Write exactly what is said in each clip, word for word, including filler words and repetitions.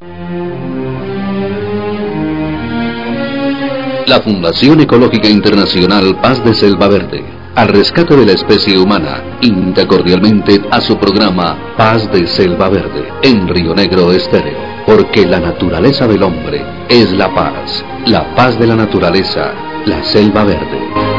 La Fundación Ecológica Internacional Paz de Selva Verde, al rescate de la especie humana, invita cordialmente a su programa Paz de Selva Verde, en Río Negro Estéreo, porque la naturaleza del hombre es la paz, la paz de la naturaleza, la selva verde.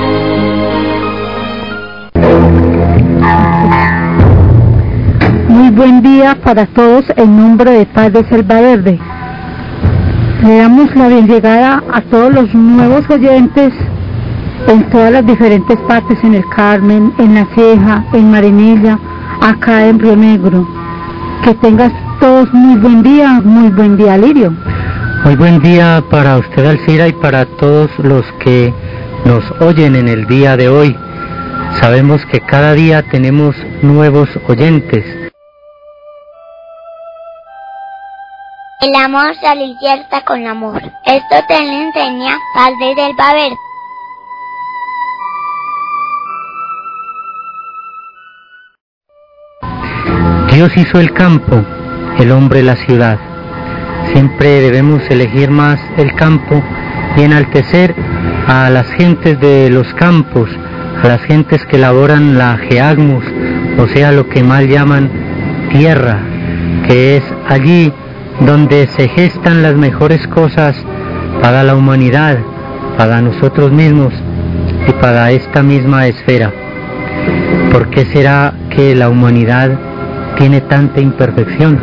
Muy buen día para todos en nombre de Paz de Selva Verde. Le damos la bienvenida a todos los nuevos oyentes en todas las diferentes partes, en el Carmen, en La Ceja, en Marinilla, acá en Río Negro. Que tengas todos muy buen día, muy buen día, Lirio. Muy buen día para usted, Alcira, y para todos los que nos oyen en el día de hoy. Sabemos que cada día tenemos nuevos oyentes. El amor se alicierta con amor. Esto te lo enseña Paz de Selva Verde. Dios hizo el campo, el hombre la ciudad. Siempre debemos elegir más el campo y enaltecer a las gentes de los campos, a las gentes que laboran la geagmus, o sea, lo que mal llaman tierra, que es allí donde se gestan las mejores cosas para la humanidad, para nosotros mismos y para esta misma esfera. ¿Por qué será que la humanidad tiene tanta imperfección?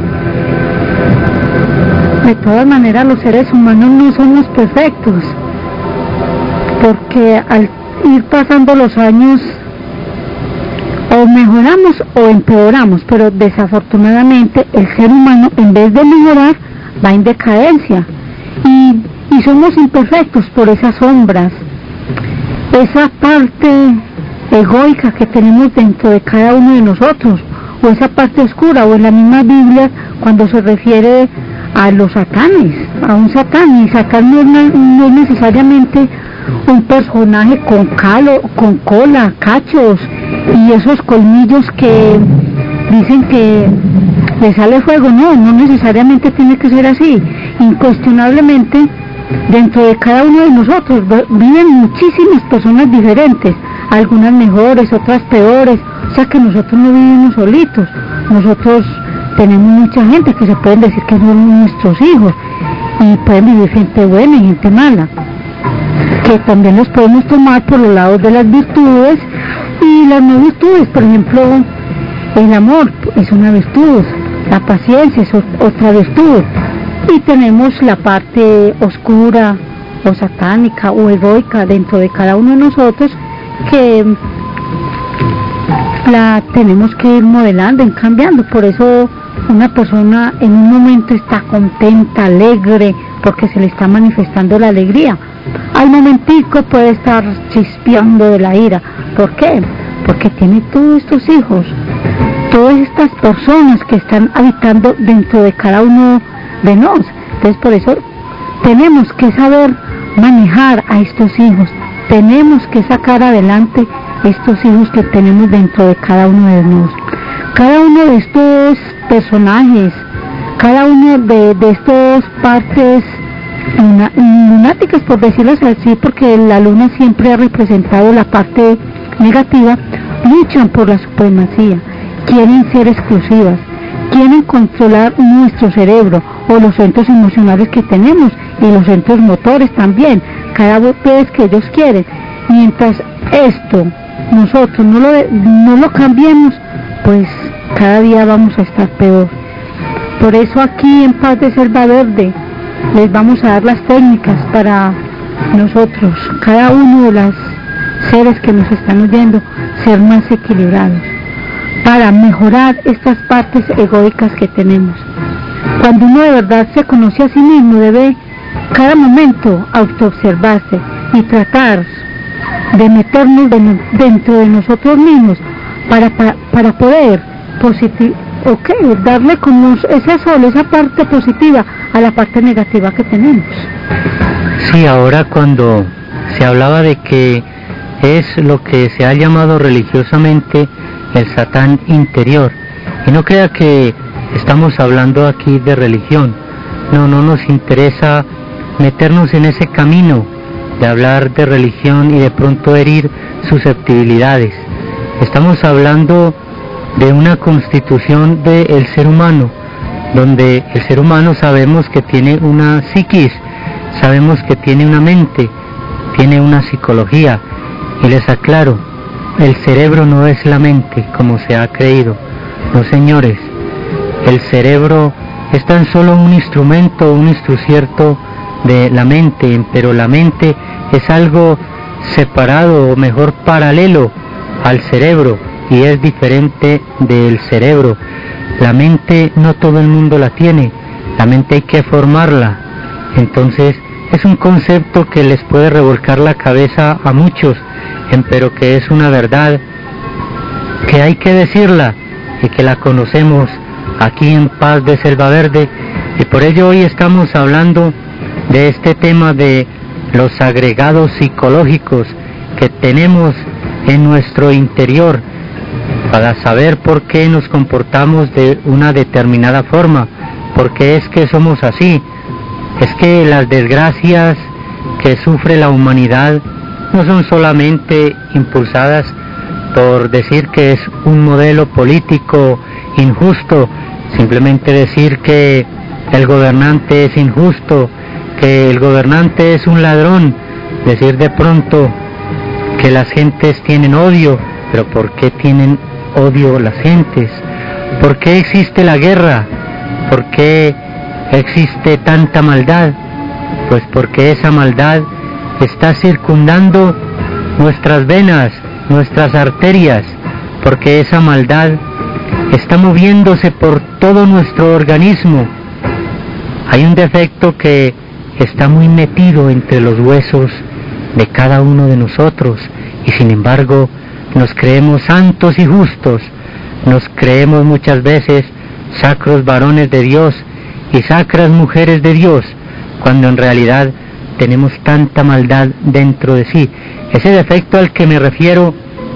De todas maneras, los seres humanos no somos perfectos, porque al ir pasando los años o mejoramos o empeoramos, pero desafortunadamente el ser humano, en vez de mejorar, va en decadencia, y, y somos imperfectos por esas sombras, esa parte egoica que tenemos dentro de cada uno de nosotros, o esa parte oscura, o en la misma Biblia cuando se refiere a los satanes, a un satán, y satán no es, no es necesariamente un personaje con calo, con cola, cachos y esos colmillos que dicen que le sale fuego. No, no necesariamente tiene que ser así. Incuestionablemente dentro de cada uno de nosotros viven muchísimas personas diferentes, algunas mejores, otras peores, o sea que nosotros no vivimos solitos, nosotros tenemos mucha gente que se pueden decir que son nuestros hijos, y pueden vivir gente buena y gente mala, que también los podemos tomar por los lados de las virtudes y las no virtudes. Por ejemplo, el amor es una virtud, la paciencia es otra virtud, y tenemos la parte oscura o satánica o egoica dentro de cada uno de nosotros, que la tenemos que ir modelando, en cambiando. Por eso una persona en un momento está contenta, alegre, porque se le está manifestando la alegría. Al momentico puede estar chispeando de la ira. ¿Por qué? Porque tiene todos estos hijos, todas estas personas que están habitando dentro de cada uno de nosotros. Entonces por eso tenemos que saber manejar a estos hijos, tenemos que sacar adelante estos hijos que tenemos dentro de cada uno de nosotros. Cada uno de estos personajes, cada uno de, de estas partes lunáticas, por decirlo así, porque la luna siempre ha representado la parte negativa, luchan por la supremacía, quieren ser exclusivas, quieren controlar nuestro cerebro o los centros emocionales que tenemos y los centros motores también, cada vez que ellos quieren. Mientras esto nosotros no lo, no lo cambiemos, pues cada día vamos a estar peor. Por eso aquí en Paz de Selva Verde les vamos a dar las técnicas para nosotros, cada uno de los seres que nos están oyendo, ser más equilibrados, para mejorar estas partes egoicas que tenemos. Cuando uno de verdad se conoce a sí mismo, debe cada momento autoobservarse y tratar de meternos de, dentro de nosotros mismos para, para, para poder positivo, okay, darle como ese sol, esa parte positiva a la parte negativa que tenemos. Sí, ahora cuando se hablaba de que es lo que se ha llamado religiosamente el Satán interior, y no crea que estamos hablando aquí de religión, no, no nos interesa meternos en ese camino de hablar de religión y de pronto herir susceptibilidades. Estamos hablando de una constitución del ser humano, donde el ser humano sabemos que tiene una psiquis, sabemos que tiene una mente, tiene una psicología, y les aclaro, el cerebro no es la mente como se ha creído, no señores, el cerebro es tan solo un instrumento, un instrumento de la mente, pero la mente es algo separado o mejor paralelo al cerebro y es diferente del cerebro. La mente no todo el mundo la tiene, la mente hay que formarla, entonces es un concepto que les puede revolcar la cabeza a muchos, pero que es una verdad que hay que decirla y que la conocemos aquí en Paz de Selva Verde, y por ello hoy estamos hablando de este tema de los agregados psicológicos que tenemos en nuestro interior para saber por qué nos comportamos de una determinada forma, por qué es que somos así. Es que las desgracias que sufre la humanidad no son solamente impulsadas por decir que es un modelo político injusto, simplemente decir que el gobernante es injusto, que el gobernante es un ladrón, decir de pronto que las gentes tienen odio, pero ¿por qué tienen odio las gentes? ¿Por qué existe la guerra? ¿Por qué existe tanta maldad? Pues porque esa maldad está circundando nuestras venas, nuestras arterias, porque esa maldad está moviéndose por todo nuestro organismo. Hay un defecto que está muy metido entre los huesos de cada uno de nosotros y sin embargo nos creemos santos y justos, nos creemos muchas veces sacros varones de Dios y sacras mujeres de Dios, cuando en realidad tenemos tanta maldad dentro de sí. Ese defecto al que me refiero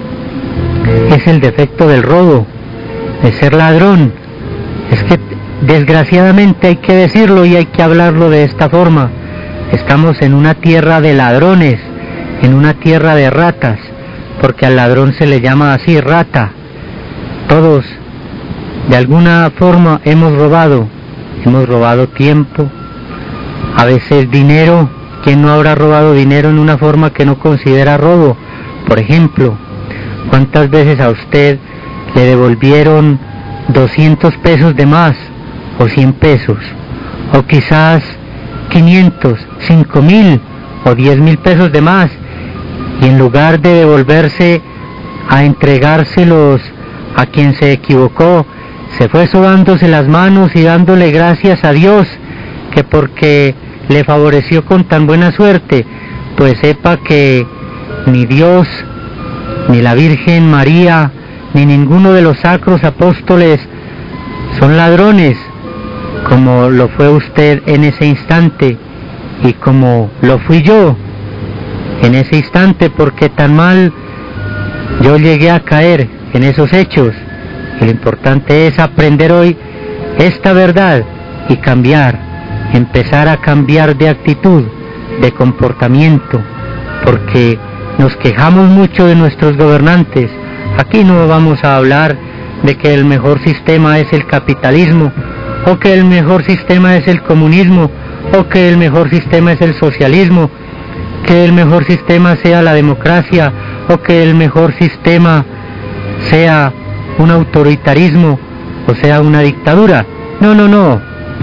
es el defecto del robo, de ser ladrón. Es que desgraciadamente hay que decirlo y hay que hablarlo de esta forma. Estamos en una tierra de ladrones, en una tierra de ratas, porque al ladrón se le llama así, rata. Todos de alguna forma hemos robado, hemos robado tiempo, a veces dinero. ¿Quién no habrá robado dinero en una forma que no considera robo? Por ejemplo, ¿cuántas veces a usted le devolvieron doscientos pesos de más, o cien pesos, o quizás quinientos, cinco mil o diez mil pesos de más, y en lugar de devolverse a entregárselos a quien se equivocó, se fue sobándose las manos y dándole gracias a Dios que porque le favoreció con tan buena suerte? Pues sepa que ni Dios, ni la Virgen María, ni ninguno de los sacros apóstoles son ladrones, como lo fue usted en ese instante y como lo fui yo en ese instante, porque tan mal yo llegué a caer en esos hechos. Y lo importante es aprender hoy esta verdad y cambiar, empezar a cambiar de actitud, de comportamiento, porque nos quejamos mucho de nuestros gobernantes. Aquí no vamos a hablar de que el mejor sistema es el capitalismo, o que el mejor sistema es el comunismo, o que el mejor sistema es el socialismo, que el mejor sistema sea la democracia, o que el mejor sistema sea un autoritarismo, o sea una dictadura. No, no, no.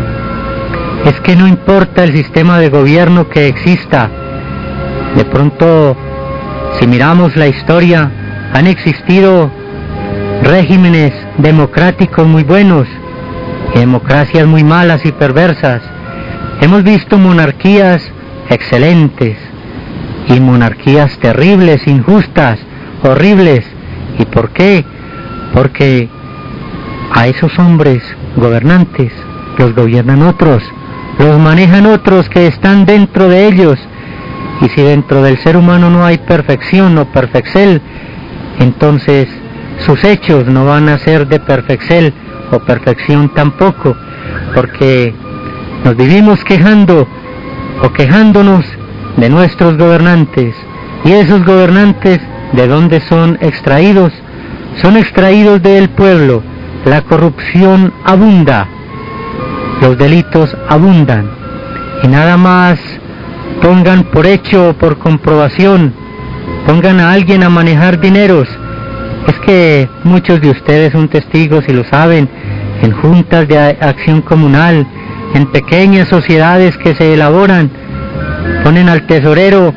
Es que no importa el sistema de gobierno que exista. De pronto, si miramos la historia, han existido regímenes democráticos muy buenos y democracias muy malas y perversas. Hemos visto monarquías excelentes y monarquías terribles, injustas, horribles. ¿Y por qué? Porque a esos hombres gobernantes los gobiernan otros, los manejan otros que están dentro de ellos. Y si dentro del ser humano no hay perfección o perfexel, entonces sus hechos no van a ser de perfexel o perfección tampoco, porque Nos vivimos quejando o quejándonos de nuestros gobernantes. ¿Y esos gobernantes de dónde son extraídos? Son extraídos del pueblo. La corrupción abunda, los delitos abundan, y nada más pongan por hecho o por comprobación, pongan a alguien a manejar dineros. Es que muchos de ustedes son testigos y lo saben, en juntas de acción comunal, en pequeñas sociedades que se elaboran, ponen al tesorero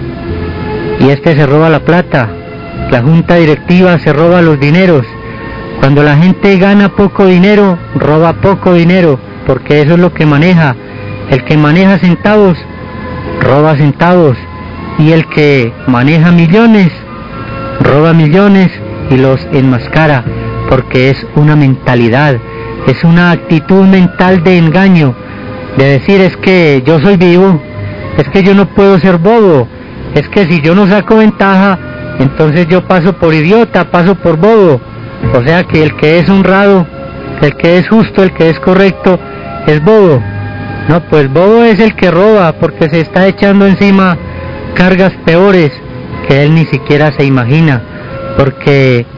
y este se roba la plata, la junta directiva se roba los dineros. Cuando la gente gana poco dinero, roba poco dinero, porque eso es lo que maneja. El que maneja centavos, roba centavos, y el que maneja millones, roba millones y los enmascara, porque es una mentalidad, es una actitud mental de engaño, de decir es que yo soy vivo, es que yo no puedo ser bobo, es que si yo no saco ventaja, entonces yo paso por idiota, paso por bobo. O sea que el que es honrado, el que es justo, el que es correcto, es bobo. No, pues bobo es el que roba, porque se está echando encima cargas peores que él ni siquiera se imagina. Porque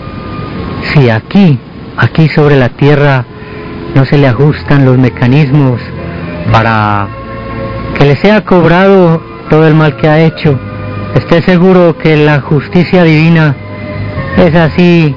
si aquí, aquí sobre la tierra, no se le ajustan los mecanismos para que le sea cobrado todo el mal que ha hecho, esté seguro que la justicia divina es así,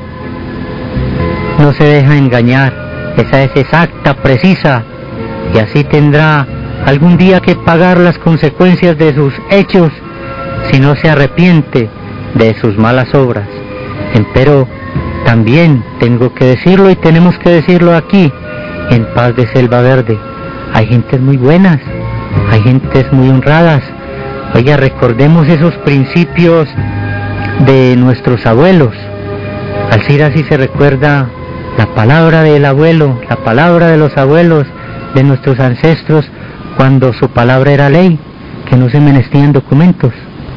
no se deja engañar, esa es exacta, precisa, y así tendrá algún día que pagar las consecuencias de sus hechos si no se arrepiente de sus malas obras. Empero también tengo que decirlo y tenemos que decirlo aquí, en Paz de Selva Verde, hay gentes muy buenas, hay gentes muy honradas. Oiga, recordemos esos principios de nuestros abuelos. Alcira sí se recuerda la palabra del abuelo, la palabra de los abuelos, de nuestros ancestros, cuando su palabra era ley, que no se menecían documentos.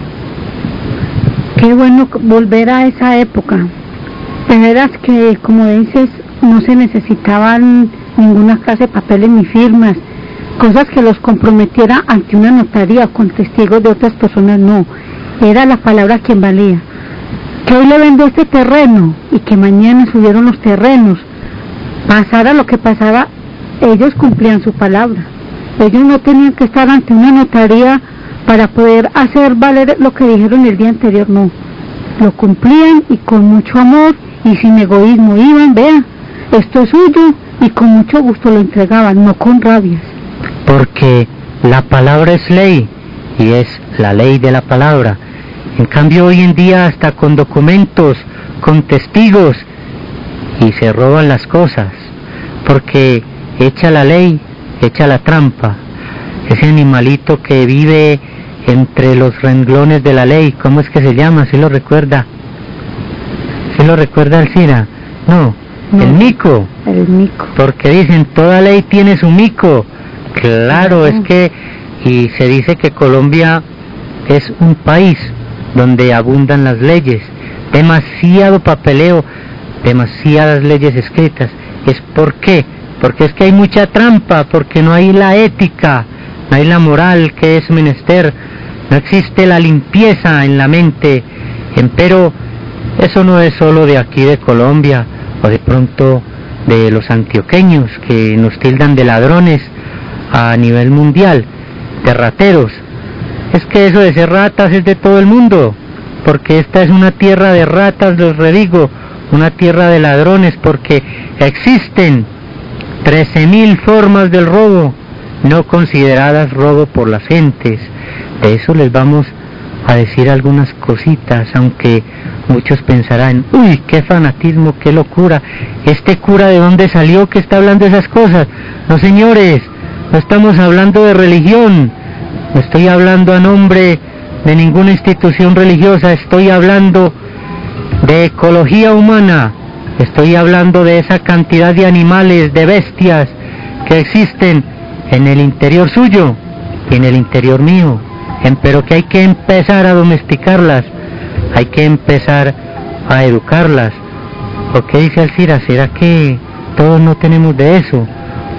Qué bueno volver a esa época. De veras que, como dices, no se necesitaban ninguna clase de papeles ni firmas, cosas que los comprometiera ante una notaría o con testigos de otras personas, no. Era la palabra quien valía. Que hoy le vendo este terreno y que mañana subieron los terrenos. Pasara lo que pasaba, ellos cumplían su palabra. Ellos no tenían que estar ante una notaría para poder hacer valer lo que dijeron el día anterior, no. Lo cumplían y con mucho amor y sin egoísmo iban, vea, esto es suyo, y con mucho gusto lo entregaban, no con rabias. Porque la palabra es ley y es la ley de la palabra. En cambio hoy en día hasta con documentos, con testigos, y se roban las cosas, porque echa la ley, echa la trampa. Ese animalito que vive entre los renglones de la ley, ¿cómo es que se llama? ¿Sí lo recuerda? ¿Sí lo recuerda Alcira? No, no, el mico. El mico. Porque dicen, toda ley tiene su mico. Claro, no. Es que, y se dice que Colombia es un país donde abundan las leyes, demasiado papeleo, demasiadas leyes escritas. ¿Es por qué? Porque es que hay mucha trampa, porque no hay la ética, no hay la moral que es menester, no existe la limpieza en la mente. Empero eso no es solo de aquí de Colombia, o de pronto de los antioqueños que nos tildan de ladrones a nivel mundial, de rateros. Es que eso de ser ratas es de todo el mundo, porque esta es una tierra de ratas, los redigo, una tierra de ladrones, porque existen trece mil formas del robo, no consideradas robo por las gentes. De eso les vamos a decir algunas cositas, aunque muchos pensarán, uy, qué fanatismo, qué locura, este cura de dónde salió que está hablando de esas cosas. No, señores, no estamos hablando de religión, no estoy hablando a nombre de ninguna institución religiosa, estoy hablando de ecología humana, estoy hablando de esa cantidad de animales, de bestias que existen en el interior suyo y en el interior mío, pero que hay que empezar a domesticarlas, hay que empezar a educarlas. ¿O qué dice Alcira? ¿Será que todos no tenemos de eso?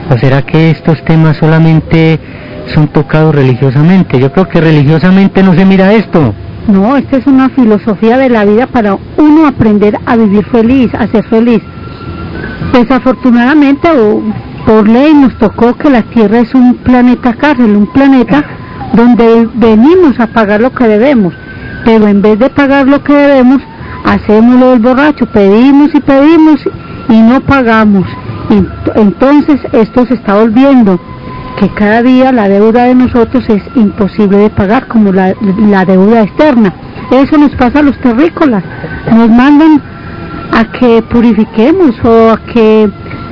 ¿O será que estos temas solamente son tocados religiosamente? Yo creo que religiosamente no se mira esto. No, esta es una filosofía de la vida para uno aprender a vivir feliz, a ser feliz. Desafortunadamente, o por ley, nos tocó que la Tierra es un planeta cárcel, un planeta donde venimos a pagar lo que debemos, pero en vez de pagar lo que debemos, hacemos lo del borracho, pedimos y pedimos y no pagamos. Entonces esto se está volviendo que cada día la deuda de nosotros es imposible de pagar, como la, la deuda externa. Eso nos pasa a los terrícolas, nos mandan a que purifiquemos o a que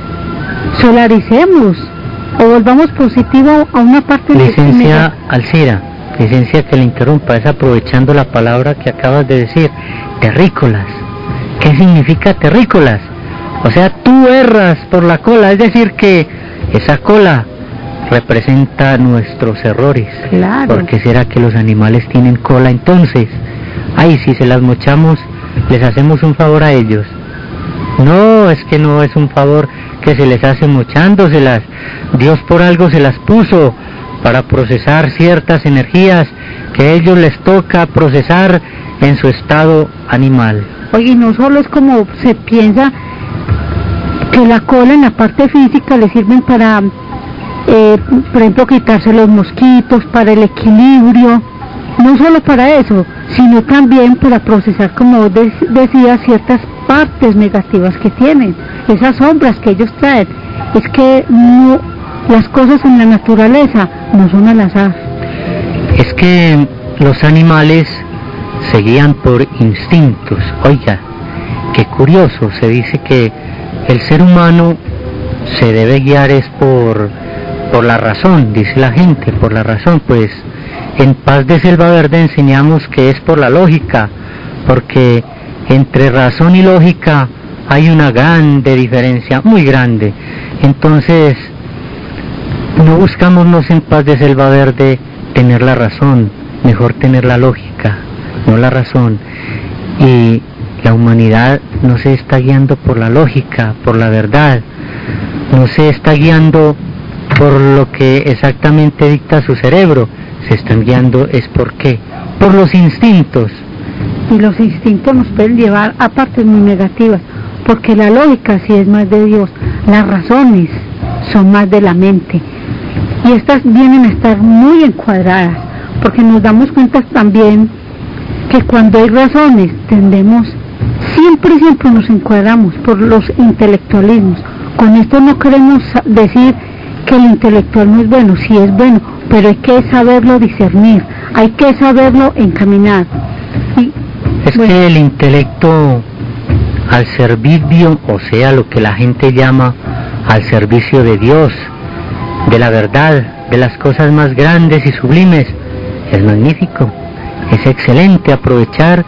solaricemos o volvamos positivo a una parte de licencia Alcira, licencia que le interrumpa, es aprovechando la palabra que acabas de decir, terrícolas. ¿Qué significa terrícolas? O sea, tú erras por la cola, es decir que esa cola representa nuestros errores. Claro. Porque será que los animales tienen cola entonces. Ay, si se las mochamos, les hacemos un favor a ellos. No, es que no es un favor que se les hace mochándoselas. Dios por algo se las puso para procesar ciertas energías que a ellos les toca procesar en su estado animal. Oye, no solo es como se piensa que la cola en la parte física le sirven para, eh, por ejemplo, quitarse los mosquitos, para el equilibrio, no solo para eso, sino también para procesar, como vos decías, ciertas partes negativas que tienen, esas sombras que ellos traen. Es que no, las cosas en la naturaleza no son al azar. Es que los animales se guían por instintos. Oiga, qué curioso, se dice que el ser humano se debe guiar es por, por la razón, dice la gente, por la razón. Pues en Paz de Selva Verde enseñamos que es por la lógica, porque entre razón y lógica hay una grande diferencia, muy grande. Entonces, no buscamos en Paz de Selva Verde tener la razón, mejor tener la lógica, no la razón. Y la humanidad no se está guiando por la lógica, por la verdad, no se está guiando por lo que exactamente dicta su cerebro, se están guiando es por qué, por los instintos. Y los instintos nos pueden llevar a partes muy negativas, porque la lógica sí es más de Dios, las razones son más de la mente, y estas vienen a estar muy encuadradas, porque nos damos cuenta también que cuando hay razones tendemos, siempre siempre nos encuadramos por los intelectualismos. Con esto no queremos decir que el intelectual no es bueno, sí es bueno, pero hay que saberlo discernir, hay que saberlo encaminar. Y, es bueno, que el intelecto al servicio, o sea, lo que la gente llama al servicio de Dios, de la verdad, de las cosas más grandes y sublimes, es magnífico, es excelente aprovechar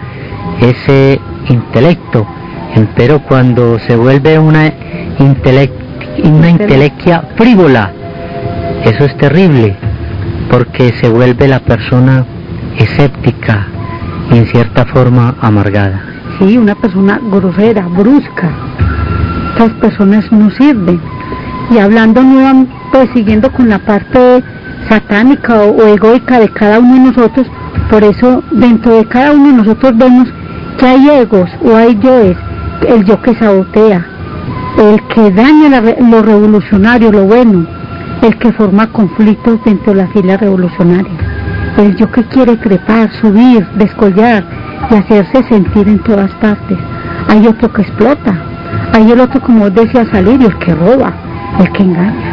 ese intelecto, pero cuando se vuelve una, intelect, una intelequia frívola, eso es terrible, porque se vuelve la persona escéptica y en cierta forma amargada. Sí, una persona grosera, brusca. Estas personas no sirven. Y hablando nuevamente, pues siguiendo con la parte satánica o, o egoica de cada uno de nosotros, por eso dentro de cada uno de nosotros vemos que hay egos o hay yoes, el yo que sabotea, el que daña la, lo revolucionario, lo bueno, el que forma conflictos dentro de las filas revolucionarias, el yo que quiere trepar, subir, descollar y hacerse sentir en todas partes. Hay otro que explota, hay el otro, como decía Salirio, el que roba, el que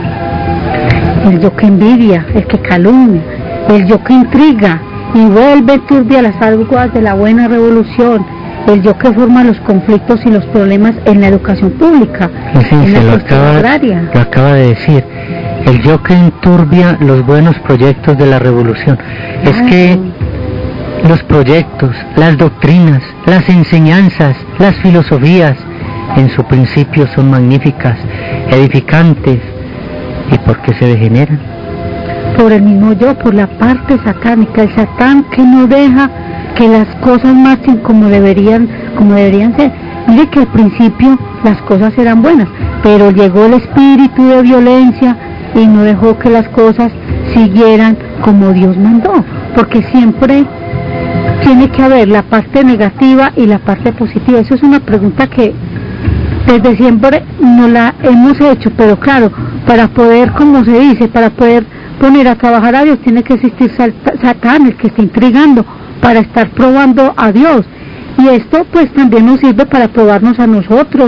engaña, el yo que envidia, el que calumnia, el yo que intriga y vuelve turbia las aguas de la buena revolución, el yo que forma los conflictos y los problemas en la educación pública, sí, en la lo cuestión acaba, agraria. Lo acaba de decir, el yo que enturbia los buenos proyectos de la revolución. Es Ay. que los proyectos, las doctrinas, las enseñanzas, las filosofías, en su principio son magníficas, edificantes, ¿y por qué se degeneran? Por el mismo yo, por la parte satánica, el satán que no deja que las cosas marchen como deberían, como deberían ser. Mire que al principio las cosas eran buenas, pero llegó el espíritu de violencia y no dejó que las cosas siguieran como Dios mandó, porque siempre tiene que haber la parte negativa y la parte positiva. Eso es una pregunta que desde siempre nos la hemos hecho, pero claro, para poder, como se dice, para poder poner a trabajar a Dios, tiene que existir Satán, el que está intrigando, para estar probando a Dios. Y esto pues también nos sirve para probarnos a nosotros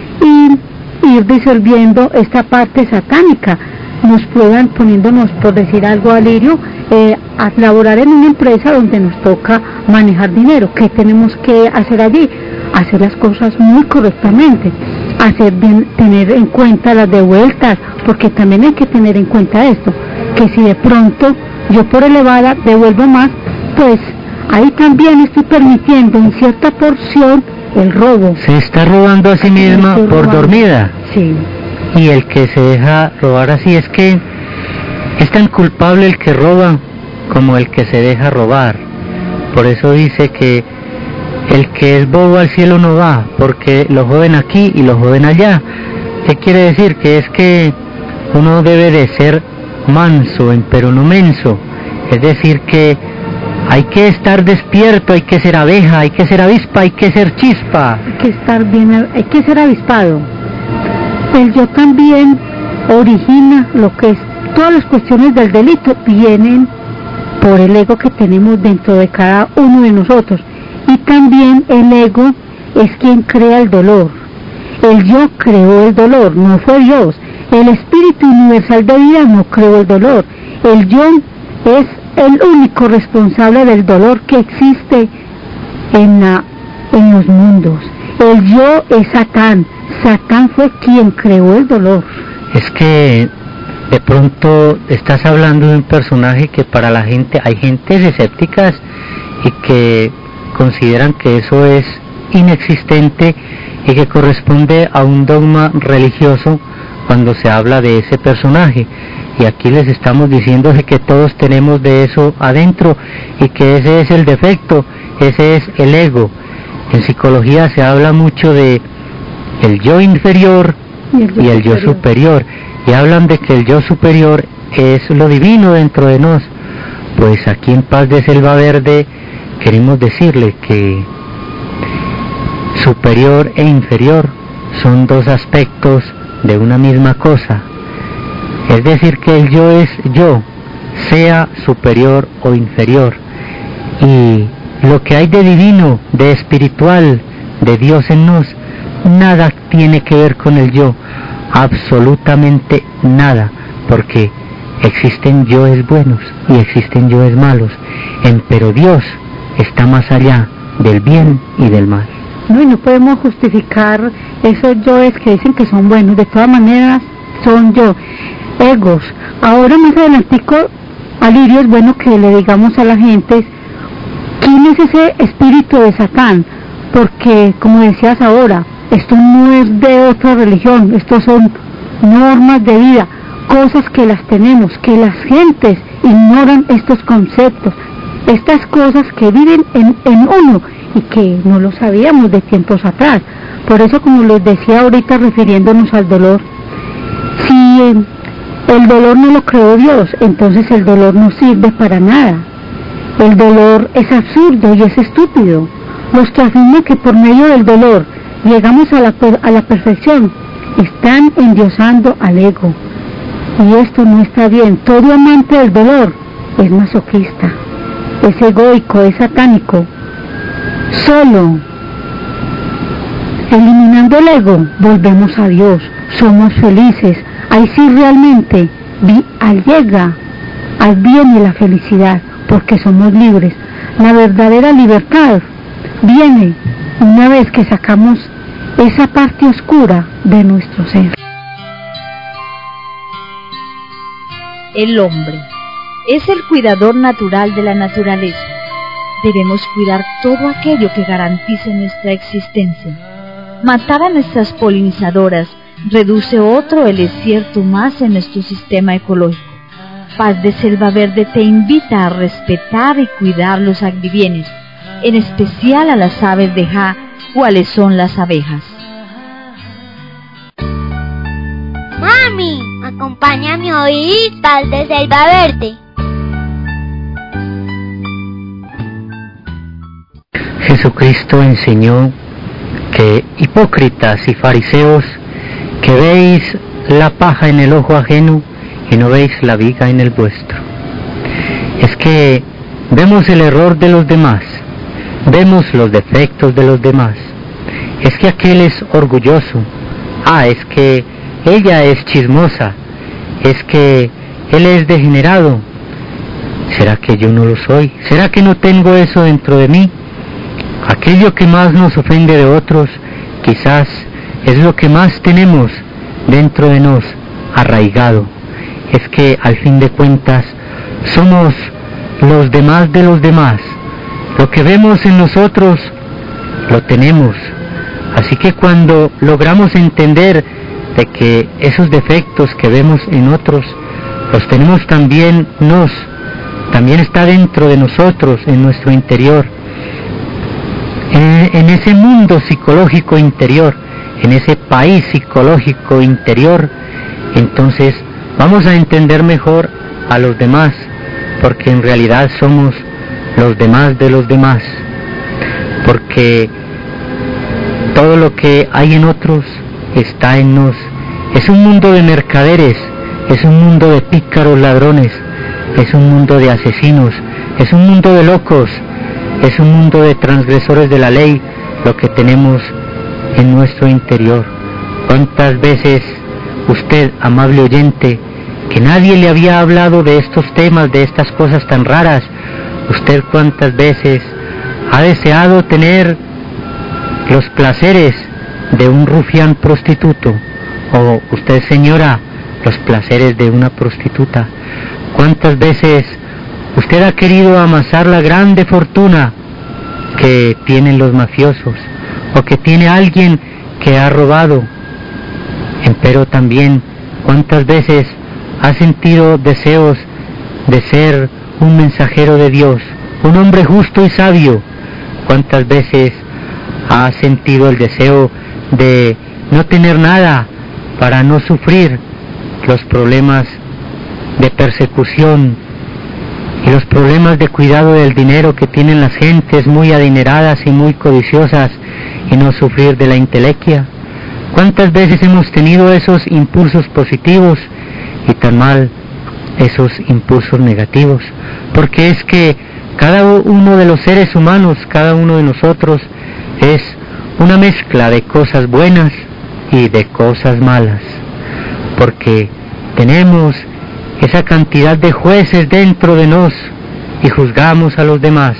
y ir disolviendo esta parte satánica. Nos prueban poniéndonos, por decir algo, Alirio, eh, a laborar en una empresa donde nos toca manejar dinero. ¿Qué tenemos que hacer allí? Hacer las cosas muy correctamente, hacer bien, tener en cuenta las devueltas, porque también hay que tener en cuenta esto, que si de pronto yo por elevada devuelvo más, pues ahí también estoy permitiendo en cierta porción el robo. Se está robando a sí misma por robando. Dormida. Sí. Y el que se deja robar así, es que es tan culpable el que roba como el que se deja robar. Por eso dice que el que es bobo al cielo no va, porque lo joden aquí y lo joden allá. ¿Qué quiere decir? Que es que uno debe de ser manso, pero no menso. Es decir, que hay que estar despierto, hay que ser abeja, hay que ser avispa, hay que ser chispa. Hay que estar bien, hay que ser avispado. El yo también origina lo que es, todas las cuestiones del delito vienen por el ego que tenemos dentro de cada uno de nosotros. Y también el ego es quien crea el dolor. El yo creó el dolor, no fue Dios. El espíritu universal de vida no creó el dolor. El yo es el único responsable del dolor que existe en, la, en los mundos. El yo es Satán. Satán fue quien creó el dolor. Es que de pronto estás hablando de un personaje que para la gente, hay gentes escépticas y que consideran que eso es inexistente y que corresponde a un dogma religioso cuando se habla de ese personaje. Y aquí les estamos diciendo de que todos tenemos de eso adentro y que ese es el defecto, ese es el ego. En psicología se habla mucho de el yo inferior y el, y el yo superior, y hablan de que el yo superior es lo divino dentro de nos. Pues aquí en Paz de Selva Verde queremos decirle que superior e inferior son dos aspectos de una misma cosa. Es decir, que el yo es yo, sea superior o inferior. Y lo que hay de divino, de espiritual, de Dios en nos, nada tiene que ver con el yo, absolutamente nada, porque existen yoes buenos y existen yoes malos, pero Dios está más allá del bien y del mal. No, y no podemos justificar esos yoes que dicen que son buenos, de todas maneras son yo, egos. Ahora más adelantico, Alirio, es bueno que le digamos a la gente quién es ese espíritu de Satán, porque como decías ahora, esto no es de otra religión, estos son normas de vida, cosas que las tenemos, que las gentes ignoran estos conceptos, estas cosas que viven en, en uno y que no lo sabíamos de tiempos atrás. Por eso, como les decía ahorita refiriéndonos al dolor, si el dolor no lo creó Dios, entonces el dolor no sirve para nada. El dolor es absurdo y es estúpido. Los que afirman que por medio del dolor llegamos a la, a la perfección están endiosando al ego, y esto no está bien. Todo amante del dolor es masoquista, es egoico, es satánico. Solo eliminando el ego volvemos a Dios, somos felices. Ahí sí realmente vi, llega al bien y la felicidad, porque somos libres. La verdadera libertad viene una vez que sacamos esa parte oscura de nuestro ser. El hombre es el cuidador natural de la naturaleza. Debemos cuidar todo aquello que garantice nuestra existencia. Matar a nuestras polinizadoras reduce otro el desierto más en nuestro sistema ecológico. Paz de Selva Verde te invita a respetar y cuidar los agribienes, en especial a las aves de Ja, cuáles son las abejas. Mami, acompáñame a oír Paz de Selva Verde. Jesucristo enseñó que hipócritas y fariseos, que veis la paja en el ojo ajeno y no veis la viga en el vuestro. Es que vemos el error de los demás, vemos los defectos de los demás. Es que aquel es orgulloso, ah, es que ella es chismosa, es que él es degenerado. ¿Será que yo no lo soy? ¿Será que no tengo eso dentro de mí? Aquello que más nos ofende de otros, quizás es lo que más tenemos dentro de nos, arraigado. Es que al fin de cuentas somos los demás de los demás. Lo que vemos en nosotros lo tenemos. Así que cuando logramos entender de que esos defectos que vemos en otros los tenemos también nos, también está dentro de nosotros, en nuestro interior, en, en ese mundo psicológico interior, en ese país psicológico interior, entonces vamos a entender mejor a los demás, porque en realidad somos los demás de los demás, porque todo lo que hay en otros está en nos. Es un mundo de mercaderes, es un mundo de pícaros ladrones, es un mundo de asesinos, es un mundo de locos, es un mundo de transgresores de la ley, lo que tenemos en nuestro interior. ¿Cuántas veces usted, amable oyente, que nadie le había hablado de estos temas, de estas cosas tan raras, usted cuántas veces ha deseado tener los placeres de un rufián prostituto, o usted, señora, los placeres de una prostituta? ¿Cuántas veces usted ha querido amasar la grande fortuna que tienen los mafiosos, o que tiene alguien que ha robado? Empero también, ¿cuántas veces ha sentido deseos de ser un mensajero de Dios, un hombre justo y sabio? ¿Cuántas veces ha sentido el deseo de no tener nada para no sufrir los problemas de persecución y los problemas de cuidado del dinero que tienen las gentes muy adineradas y muy codiciosas, y no sufrir de la intelequia? ¿Cuántas veces hemos tenido esos impulsos positivos y tan mal esos impulsos negativos? Porque es que cada uno de los seres humanos, cada uno de nosotros, es una mezcla de cosas buenas y de cosas malas, porque tenemos esa cantidad de jueces dentro de nos y juzgamos a los demás.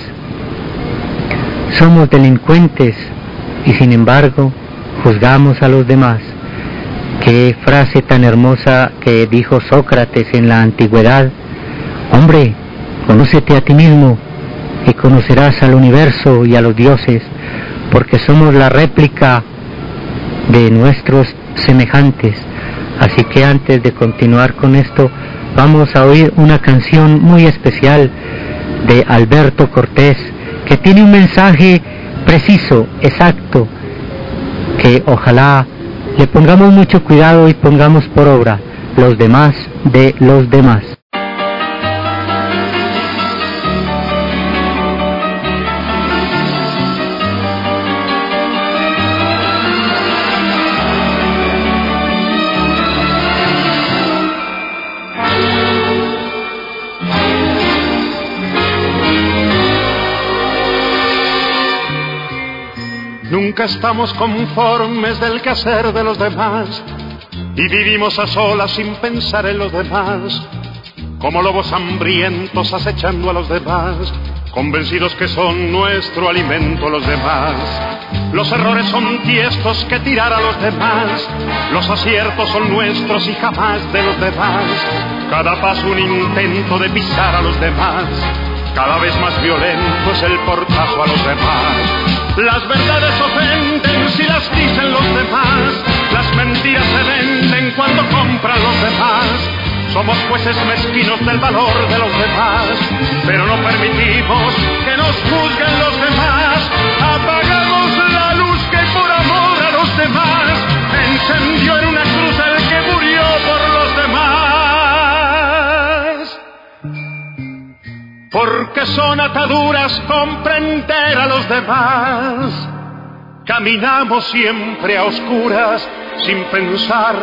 Somos delincuentes y sin embargo juzgamos a los demás. Qué frase tan hermosa que dijo Sócrates en la antigüedad: hombre, conócete a ti mismo y conocerás al universo y a los dioses, porque somos la réplica de nuestros semejantes. Así que antes de continuar con esto, vamos a oír una canción muy especial de Alberto Cortés, que tiene un mensaje preciso, exacto, que ojalá le pongamos mucho cuidado y pongamos por obra: los demás de los demás. Nunca estamos conformes del quehacer de los demás y vivimos a solas sin pensar en los demás, como lobos hambrientos acechando a los demás, convencidos que son nuestro alimento los demás. Los errores son tiestos que tirar a los demás, los aciertos son nuestros y jamás de los demás. Cada paso un intento de pisar a los demás, cada vez más violento es el portazo a los demás. Las verdades ofenden si las dicen los demás, las mentiras se venden cuando compran los demás. Somos jueces mezquinos del valor de los demás, pero no permitimos que nos juzguen los demás. Apagamos la luz que por amor a los demás encendió en una cruz el que murió por los demás. Porque son ataduras comprender a los demás. Caminamos siempre a oscuras sin pensar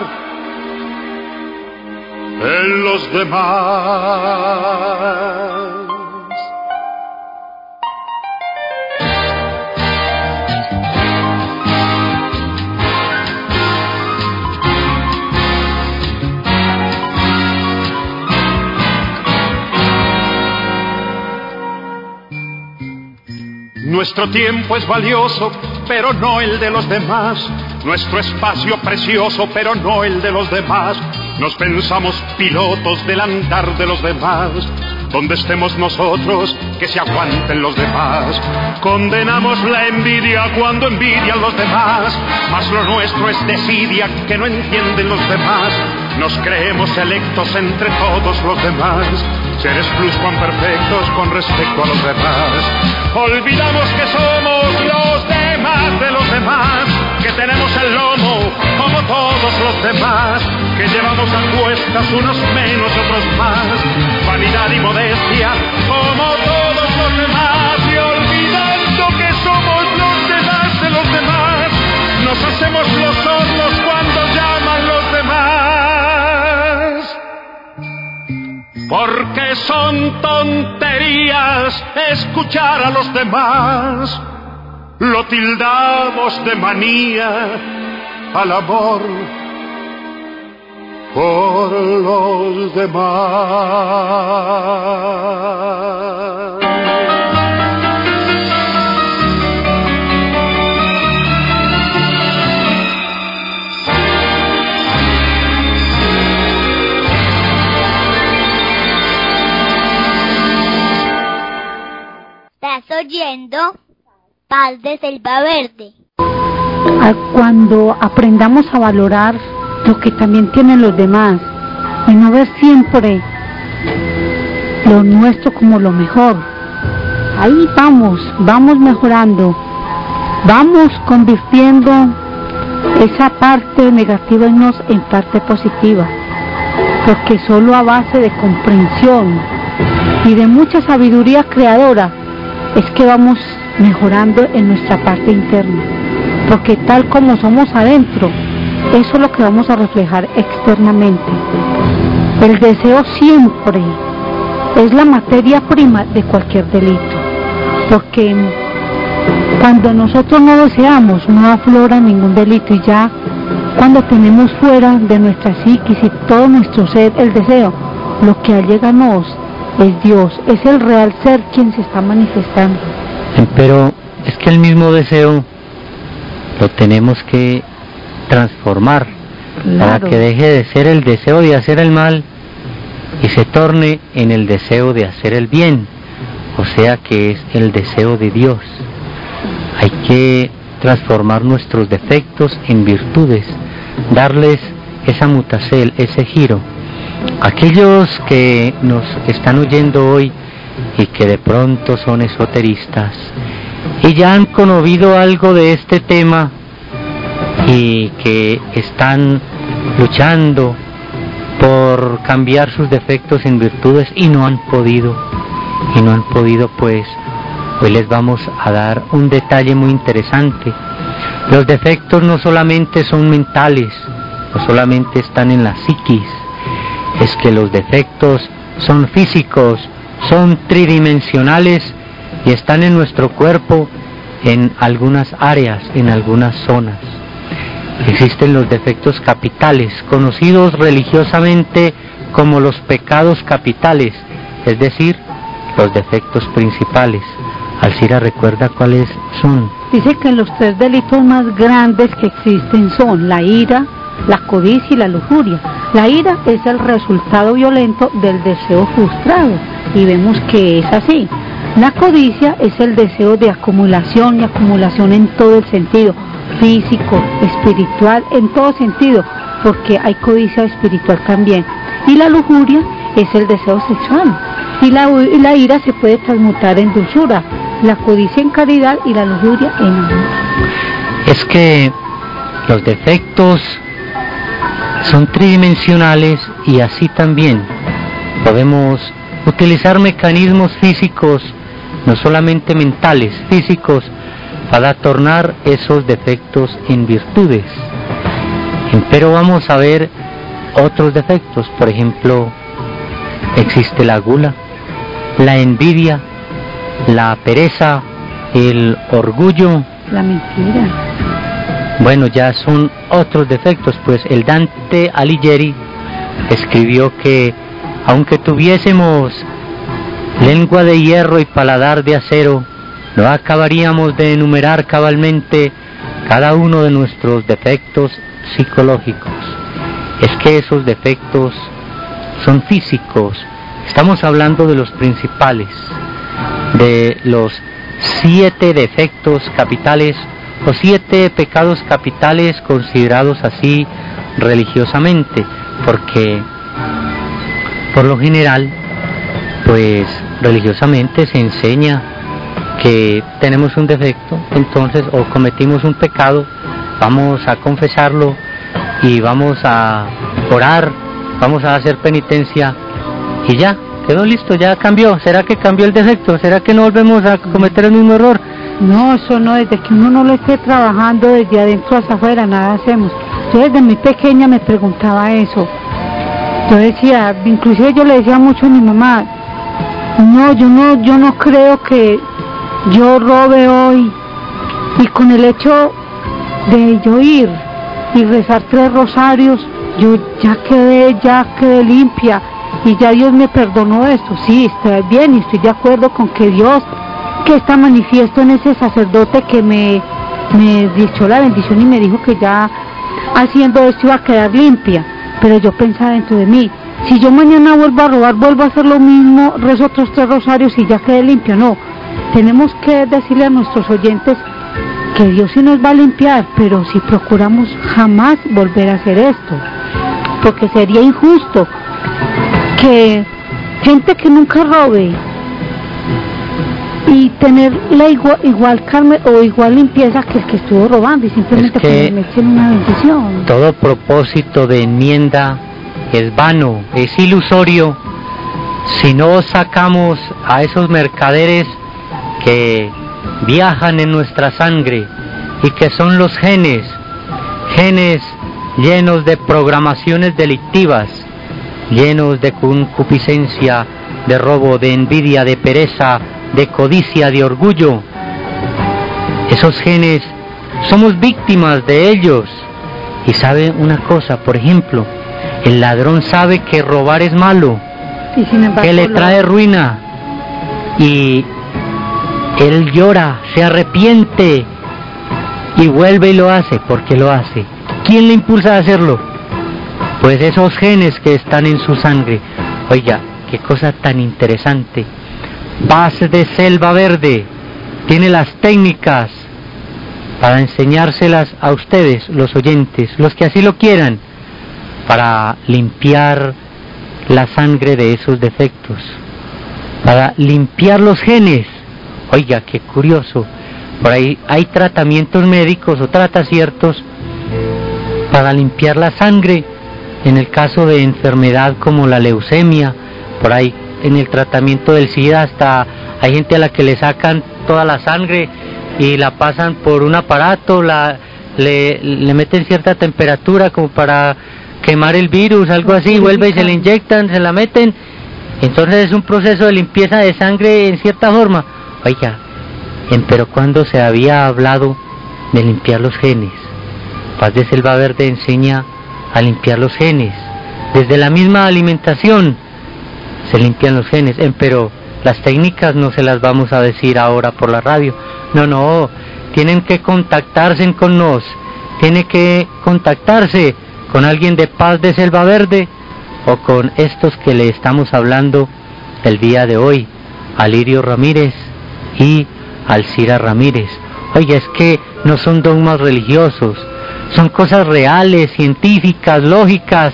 en los demás. Nuestro tiempo es valioso, pero no el de los demás. Nuestro espacio precioso, pero no el de los demás. Nos pensamos pilotos del andar de los demás. Donde estemos nosotros, que se aguanten los demás. Condenamos la envidia cuando envidian los demás, mas lo nuestro es desidia que no entienden los demás. Nos creemos electos entre todos los demás, seres pluscuamperfectos con respecto a los demás. Olvidamos que somos los demás de los demás, que tenemos el lomo como todos los demás, que llevamos a cuestas unos menos y otros más, vanidad y modestia como todos los demás. Y olvidando que somos los demás de los demás, nos hacemos los sordos cuando llaman los demás. Porque son tonterías escuchar a los demás, lo tildamos de manía al amor por los demás. Estás oyendo Paz de Selva Verde. Cuando aprendamos a valorar lo que también tienen los demás y no ver siempre lo nuestro como lo mejor, ahí vamos, vamos mejorando, vamos convirtiendo esa parte negativa en nos en parte positiva, porque solo a base de comprensión y de mucha sabiduría creadora es que vamos mejorando en nuestra parte interna, porque tal como somos adentro, eso es lo que vamos a reflejar externamente. El deseo siempre es la materia prima de cualquier delito, porque cuando nosotros no deseamos, no aflora ningún delito, y ya cuando tenemos fuera de nuestra psiquis y todo nuestro ser el deseo, lo que alléganos es Dios, es el real ser quien se está manifestando. Pero es que el mismo deseo lo tenemos que transformar, claro, para que deje de ser el deseo de hacer el mal y se torne en el deseo de hacer el bien, o sea que es el deseo de Dios. Hay que transformar nuestros defectos en virtudes, darles esa mutacel, ese giro. Aquellos que nos están oyendo hoy y que de pronto son esoteristas y ya han conocido algo de este tema y que están luchando por cambiar sus defectos en virtudes y no han podido, y no han podido, pues hoy les vamos a dar un detalle muy interesante. Los defectos no solamente son mentales, no solamente están en la psiquis, es que los defectos son físicos, son tridimensionales y están en nuestro cuerpo en algunas áreas, en algunas zonas. Existen los defectos capitales, conocidos religiosamente como los pecados capitales, es decir, los defectos principales. Alcira, ¿recuerda cuáles son? Dice que los tres delitos más grandes que existen son la ira, la codicia y la lujuria. La ira es el resultado violento del deseo frustrado, y vemos que es así. La codicia es el deseo de acumulación y acumulación en todo el sentido, físico, espiritual, en todo sentido, porque hay codicia espiritual también. Y la lujuria es el deseo sexual. Y la, y la ira se puede transmutar en dulzura, la codicia en caridad y la lujuria en amor. Es que los defectos son tridimensionales y así también podemos utilizar mecanismos físicos, no solamente mentales, físicos, para tornar esos defectos en virtudes. Pero vamos a ver otros defectos. Por ejemplo, existe la gula, la envidia, la pereza, el orgullo, la mentira. Bueno, ya son otros defectos, pues el Dante Alighieri escribió que aunque tuviésemos lengua de hierro y paladar de acero, no acabaríamos de enumerar cabalmente cada uno de nuestros defectos psicológicos. Es que esos defectos son físicos. Estamos hablando de los principales, de los siete defectos capitales o siete pecados capitales considerados así religiosamente, porque por lo general, pues religiosamente se enseña que tenemos un defecto, entonces o cometimos un pecado, vamos a confesarlo y vamos a orar, vamos a hacer penitencia y ya, quedó listo, ya cambió. ¿Será que cambió el defecto? ¿Será que no volvemos a cometer el mismo error? No, eso no, desde que uno no lo esté trabajando desde adentro hacia afuera, nada hacemos. Yo desde muy pequeña me preguntaba eso. Yo decía, inclusive yo le decía mucho a mi mamá, no, yo no, yo no creo que yo robe hoy, y con el hecho de yo ir y rezar tres rosarios, yo ya quedé, ya quedé limpia, y ya Dios me perdonó esto. Sí, estoy bien y estoy de acuerdo con que Dios, que está manifiesto en ese sacerdote que me, me echó la bendición y me dijo que ya haciendo esto iba a quedar limpia, pero yo pensaba dentro de mí, si yo mañana vuelvo a robar, vuelvo a hacer lo mismo, rezo otros tres rosarios y ya quedé limpio. No, tenemos que decirle a nuestros oyentes que Dios sí nos va a limpiar, pero si procuramos jamás volver a hacer esto, porque sería injusto que gente que nunca robe y tener la igual, igual carne o igual limpieza que el que estuvo robando, y simplemente es que me echen una bendición. Todo propósito de enmienda es vano, es ilusorio, si no sacamos a esos mercaderes que viajan en nuestra sangre y que son los genes, genes llenos de programaciones delictivas, llenos de concupiscencia, de robo, de envidia, de pereza, de codicia, de orgullo. Esos genes, somos víctimas de ellos. Y sabe una cosa, por ejemplo, el ladrón sabe que robar es malo, y sin embargo, que le trae ruina, y él llora, se arrepiente y vuelve y lo hace. ¿Por qué lo hace? ¿Quién le impulsa a hacerlo? Pues esos genes que están en su sangre. Oiga, qué cosa tan interesante. Paz de Selva Verde tiene las técnicas para enseñárselas a ustedes, los oyentes, los que así lo quieran, para limpiar la sangre de esos defectos, para limpiar los genes. Oiga, qué curioso, por ahí hay tratamientos médicos o trataciertos para limpiar la sangre, en el caso de enfermedad como la leucemia, por ahí en el tratamiento del SIDA hasta hay gente a la que le sacan toda la sangre y la pasan por un aparato, la, le, le meten cierta temperatura como para quemar el virus, algo así, vuelve y se le inyectan, se la meten, entonces es un proceso de limpieza de sangre en cierta forma. Oiga, pero cuando se había hablado de limpiar los genes, Paz de Selva Verde enseña a limpiar los genes, desde la misma alimentación se limpian los genes, pero las técnicas no se las vamos a decir ahora por la radio, no, no, tienen que contactarse con nos, tiene que contactarse con alguien de Paz de Selva Verde o con estos que le estamos hablando el día de hoy, Alirio Ramírez y Alcira Ramírez. Oiga, es que no son dogmas religiosos, son cosas reales, científicas, lógicas,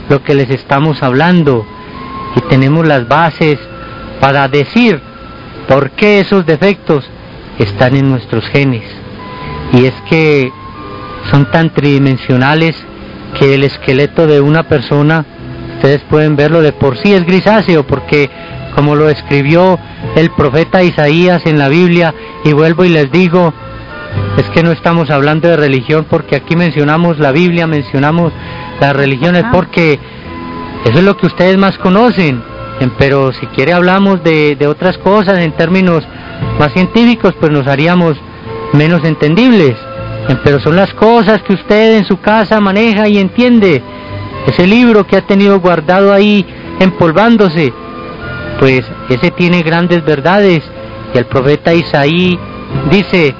lo que les estamos hablando y tenemos las bases para decir por qué esos defectos están en nuestros genes. Y es que son tan tridimensionales que el esqueleto de una persona, ustedes pueden verlo, de por sí es grisáceo, porque como lo escribió el profeta Isaías en la Biblia, y vuelvo y les digo, es que no estamos hablando de religión, porque aquí mencionamos la Biblia, mencionamos las religiones, porque eso es lo que ustedes más conocen, pero si quiere hablamos de, de otras cosas en términos más científicos, pues nos haríamos menos entendibles, pero son las cosas que usted en su casa maneja y entiende. Ese libro que ha tenido guardado ahí empolvándose, pues ese tiene grandes verdades, y el profeta Isaías dice,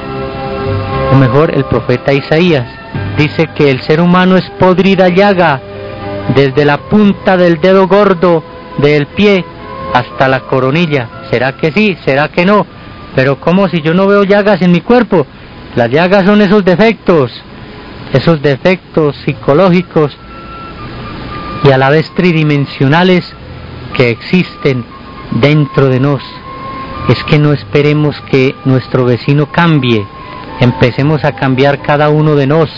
o mejor el profeta Isaías dice que el ser humano es podrida llaga, desde la punta del dedo gordo del pie hasta la coronilla. ¿Será que sí? ¿Será que no? Pero ¿cómo si yo no veo llagas en mi cuerpo? Las llagas son esos defectos, esos defectos psicológicos y a la vez tridimensionales que existen dentro de nos. Es que no esperemos que nuestro vecino cambie, empecemos a cambiar cada uno de nos.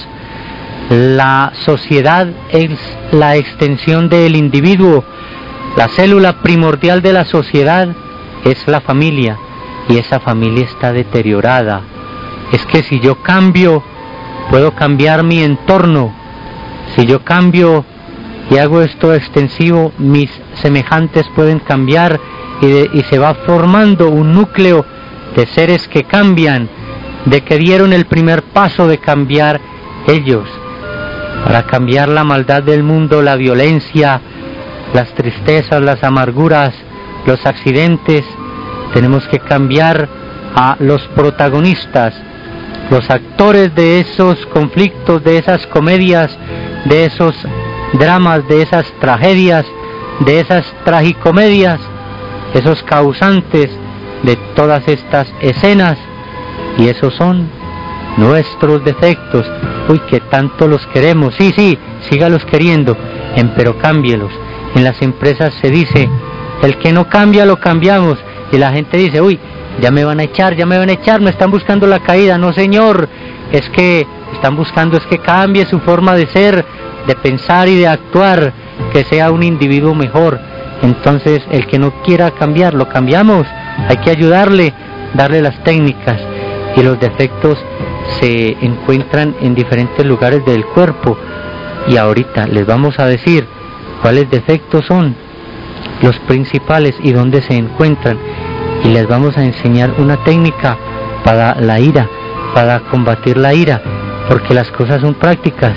La sociedad es la extensión del individuo. La célula primordial de la sociedad es la familia, y esa familia está deteriorada. Es que si yo cambio, puedo cambiar mi entorno. Si yo cambio y hago esto extensivo, mis semejantes pueden cambiar, y, de, y se va formando un núcleo de seres que cambian, de que dieron el primer paso de cambiar ellos, para cambiar la maldad del mundo, la violencia, las tristezas, las amarguras, los accidentes. Tenemos que cambiar a los protagonistas, los actores de esos conflictos, de esas comedias, de esos dramas, de esas tragedias, de esas tragicomedias, esos causantes de todas estas escenas, y esos son nuestros defectos. Uy, que tanto los queremos, sí, sí, sígalos queriendo, pero cámbielos. En las empresas se dice, el que no cambia lo cambiamos, y la gente dice, uy, ya me van a echar, ya me van a echar, me están buscando la caída. No, señor, es que están buscando es que cambie su forma de ser, de pensar y de actuar, que sea un individuo mejor. Entonces, el que no quiera cambiar, lo cambiamos, hay que ayudarle, darle las técnicas. Y los defectos se encuentran en diferentes lugares del cuerpo, y ahorita les vamos a decir cuáles defectos son los principales y dónde se encuentran, y les vamos a enseñar una técnica para la ira, para combatir la ira, porque las cosas son prácticas.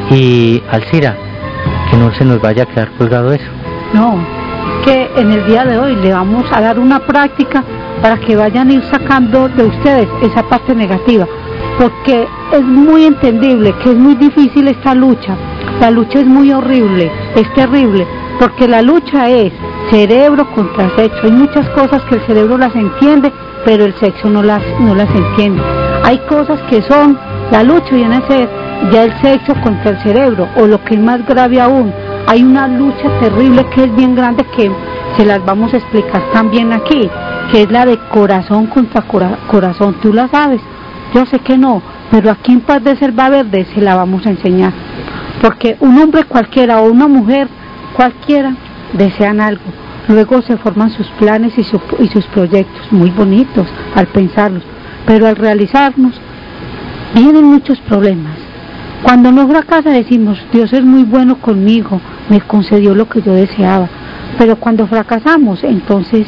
Y Alcira, que no se nos vaya a quedar colgado eso. No, que en el día de hoy le vamos a dar una práctica para que vayan a ir sacando de ustedes esa parte negativa, porque es muy entendible que es muy difícil esta lucha. La lucha es muy horrible, es terrible, porque la lucha es cerebro contra sexo. Hay muchas cosas que el cerebro las entiende, pero el sexo no las, no las entiende. Hay cosas que son, la lucha viene a ser ya el sexo contra el cerebro, o lo que es más grave aún, hay una lucha terrible que es bien grande, que se las vamos a explicar también aquí, que es la de corazón contra cora, corazón. Tú la sabes, yo sé que no, pero aquí en Paz de Selva Verde se la vamos a enseñar, porque un hombre cualquiera o una mujer cualquiera desean algo, luego se forman sus planes y, su, y sus proyectos muy bonitos al pensarlos, pero al realizarnos vienen muchos problemas. Cuando no fracasa decimos, Dios es muy bueno conmigo, me concedió lo que yo deseaba, pero cuando fracasamos entonces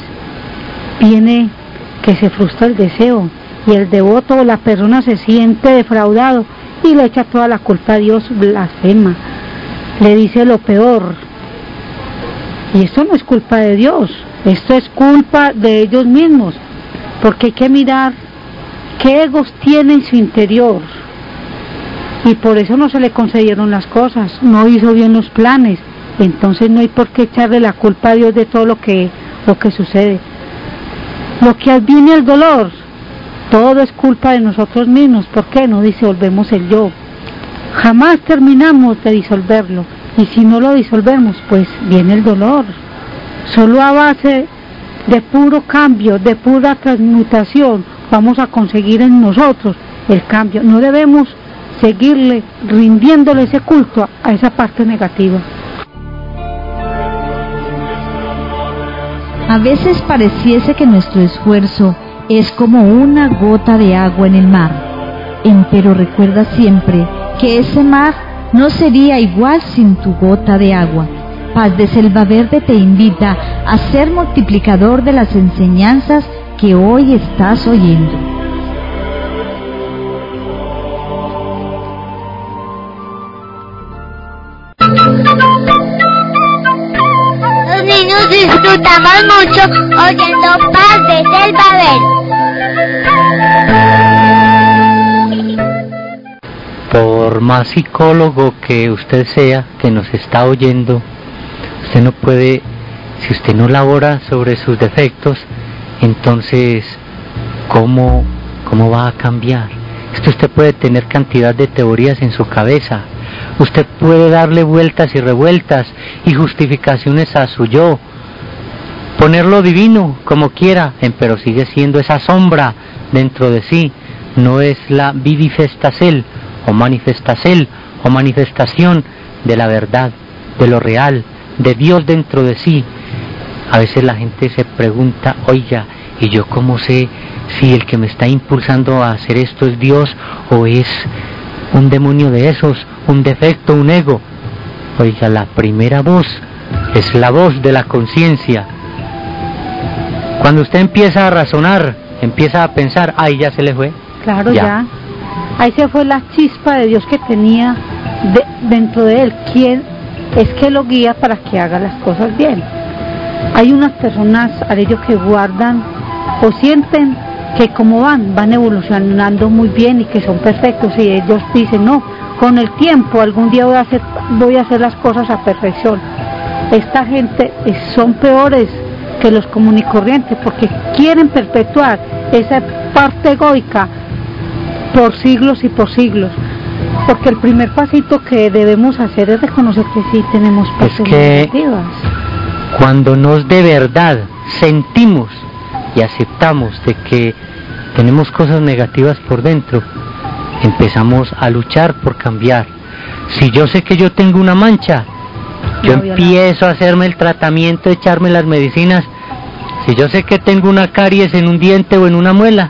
viene que se frustra el deseo, y el devoto o la persona se siente defraudado y le echa toda la culpa a Dios, blasfema, le dice lo peor. Y esto no es culpa de Dios, esto es culpa de ellos mismos, porque hay que mirar qué egos tiene en su interior, y por eso no se le concedieron las cosas, no hizo bien los planes. Entonces no hay por qué echarle la culpa a Dios de todo lo que, lo que sucede. Lo que adviene el dolor, todo es culpa de nosotros mismos. ¿Por qué no disolvemos el yo? Jamás terminamos de disolverlo, y si no lo disolvemos, pues viene el dolor. Solo a base de puro cambio, de pura transmutación, vamos a conseguir en nosotros el cambio. No debemos seguirle rindiéndole ese culto a esa parte negativa. A veces pareciese que nuestro esfuerzo es como una gota de agua en el mar, empero recuerda siempre que ese mar no sería igual sin tu gota de agua. Paz de Selva Verde te invita a ser multiplicador de las enseñanzas que hoy estás oyendo. Los niños disfrutamos mucho oyendo Paz de Selva Verde. Por más psicólogo que usted sea, que nos está oyendo, usted no puede, si usted no labora sobre sus defectos, entonces, ¿cómo, cómo va a cambiar? Esto usted puede tener cantidad de teorías en su cabeza, usted puede darle vueltas y revueltas y justificaciones a su yo, ponerlo divino como quiera, pero sigue siendo esa sombra dentro de sí, no es la vivifestación o manifestación o manifestación de la verdad, de lo real, de Dios dentro de sí. A veces la gente se pregunta, oiga, ¿y yo cómo sé si el que me está impulsando a hacer esto es Dios o es un demonio de esos, un defecto, un ego? Oiga, la primera voz es la voz de la conciencia. Cuando usted empieza a razonar, empieza a pensar, ay, ya se le fue. Claro, ya. ya. Ahí se fue la chispa de Dios que tenía de, dentro de él. ¿Quién es que lo guía para que haga las cosas bien? Hay unas personas, Aurelio, que guardan o sienten que como van, van evolucionando muy bien y que son perfectos, y ellos dicen, no, con el tiempo algún día voy a hacer, voy a hacer las cosas a perfección. Esta gente son peores que los comunes y corrientes, porque quieren perpetuar esa parte egoica por siglos y por siglos, porque el primer pasito que debemos hacer es reconocer que sí tenemos partes es que negativas. Cuando nos de verdad sentimos y aceptamos de que tenemos cosas negativas por dentro, empezamos a luchar por cambiar. Si yo sé que yo tengo una mancha, yo no, empiezo a hacerme el tratamiento, echarme las medicinas. Si yo sé que tengo una caries en un diente o en una muela,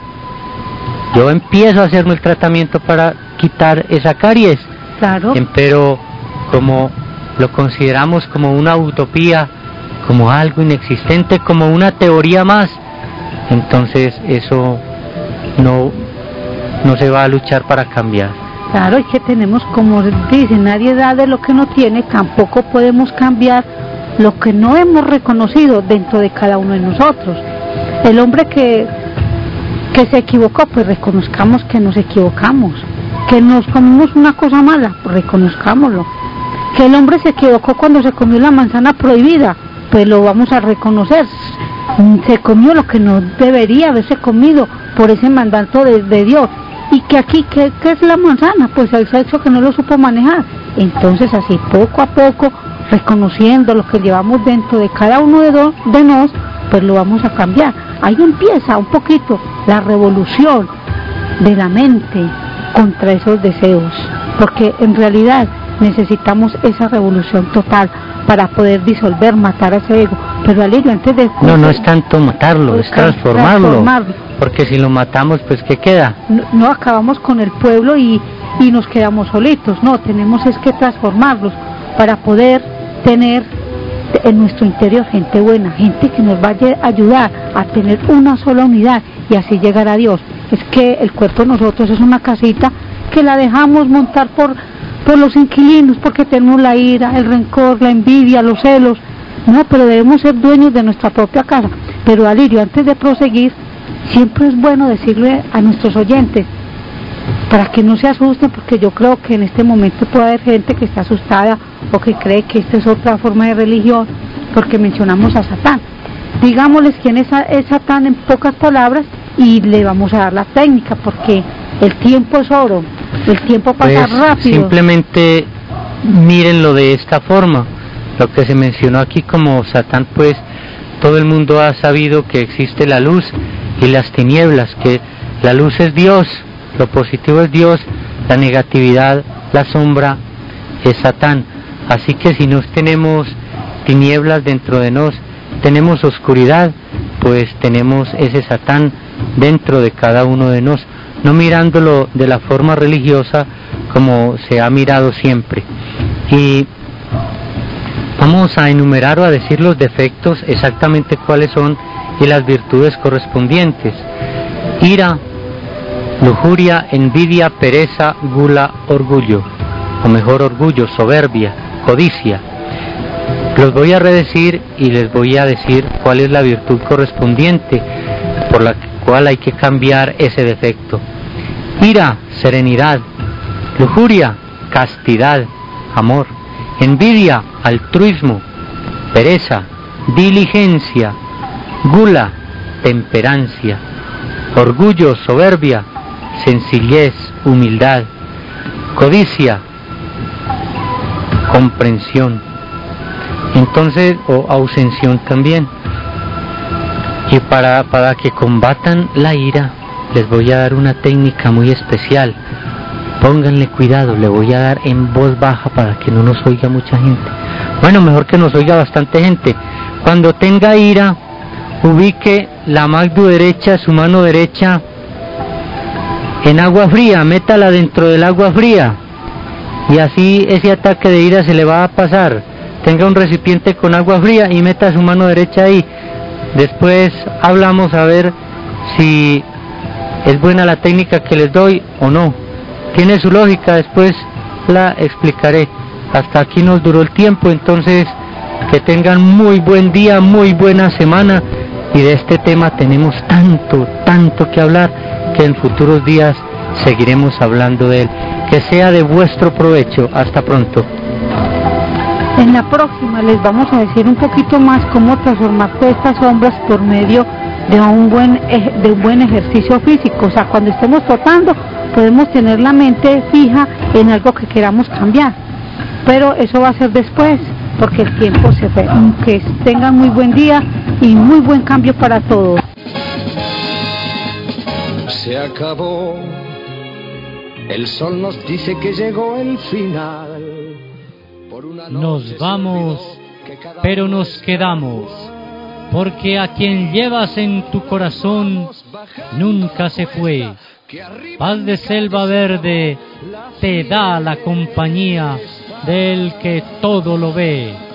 yo empiezo a hacerme el tratamiento para quitar esa caries. Claro. Pero como lo consideramos como una utopía, como algo inexistente, como una teoría más, entonces eso no, no se va a luchar para cambiar. Claro, es que tenemos, como dice, nadie da de lo que no tiene, tampoco podemos cambiar lo que no hemos reconocido dentro de cada uno de nosotros. El hombre que, que se equivocó, pues reconozcamos que nos equivocamos. Que nos comimos una cosa mala, pues reconozcámoslo. Que el hombre se equivocó cuando se comió la manzana prohibida, pues lo vamos a reconocer. Se comió lo que no debería haberse comido por ese mandato de, de Dios. Y que aquí, ¿qué, ¿qué es la manzana? Pues el sexo que no lo supo manejar. Entonces así, poco a poco, reconociendo lo que llevamos dentro de cada uno de, do, de nos, pues lo vamos a cambiar. Ahí empieza un poquito la revolución de la mente contra esos deseos, porque en realidad necesitamos esa revolución total para poder disolver, matar a ese ego. Pero Alirio, antes de... No, no es tanto matarlo, es transformarlo, transformarlo, porque si lo matamos, pues ¿qué queda? No, no acabamos con el pueblo y, y nos quedamos solitos, no, tenemos es que transformarlos para poder tener en nuestro interior gente buena, gente que nos vaya a ayudar a tener una sola unidad y así llegar a Dios. Es que el cuerpo de nosotros es una casita que la dejamos montar por, por los inquilinos, porque tenemos la ira, el rencor, la envidia, los celos. No, pero debemos ser dueños de nuestra propia casa. Pero Alirio, antes de proseguir, siempre es bueno decirle a nuestros oyentes, para que no se asusten, porque yo creo que en este momento puede haber gente que está asustada o que cree que esta es otra forma de religión, porque mencionamos a Satán. Digámosles quién es, es Satán en pocas palabras y le vamos a dar la técnica, porque el tiempo es oro, el tiempo pasa pues rápido. Simplemente mírenlo de esta forma. Lo que se mencionó aquí como Satán, pues todo el mundo ha sabido que existe la luz y las tinieblas, que la luz es Dios, lo positivo es Dios, la negatividad, la sombra es Satán. Así que si nos tenemos tinieblas dentro de nos, tenemos oscuridad, pues tenemos ese Satán dentro de cada uno de nos, no mirándolo de la forma religiosa como se ha mirado siempre. Y vamos a enumerar o a decir los defectos, exactamente cuáles son, y las virtudes correspondientes. Ira, lujuria, envidia, pereza, gula, orgullo, o mejor orgullo, soberbia, codicia. Los voy a redecir y les voy a decir cuál es la virtud correspondiente por la cual hay que cambiar ese defecto. Ira, serenidad. Lujuria, castidad, amor. Envidia, altruismo. Pereza, diligencia. Gula, temperancia. Orgullo, soberbia, sencillez, humildad. Codicia, comprensión. Entonces, o ausención también. Y para, para que combatan la ira, les voy a dar una técnica muy especial. Pónganle cuidado, le voy a dar en voz baja para que no nos oiga mucha gente. Bueno, mejor que nos oiga bastante gente. Cuando tenga ira, ubique la mano derecha, su mano derecha, en agua fría, métala dentro del agua fría. Y así ese ataque de ira se le va a pasar. Tenga un recipiente con agua fría y meta su mano derecha ahí. Después hablamos a ver si es buena la técnica que les doy o no. Tiene su lógica, después la explicaré. Hasta aquí nos duró el tiempo, entonces que tengan muy buen día, muy buena semana. Y de este tema tenemos tanto, tanto que hablar, que en futuros días seguiremos hablando de él. Que sea de vuestro provecho. Hasta pronto. En la próxima les vamos a decir un poquito más cómo transformar todas estas sombras por medio de un buen de un buen ejercicio físico. O sea, cuando estemos tratando, podemos tener la mente fija en algo que queramos cambiar. Pero eso va a ser después, porque el tiempo se fue. Que tengan muy buen día y muy buen cambio para todos. Se acabó. El sol nos dice que llegó el final. Nos vamos, pero nos quedamos, porque a quien llevas en tu corazón nunca se fue. Paz de Selva Verde te da la compañía del que todo lo ve.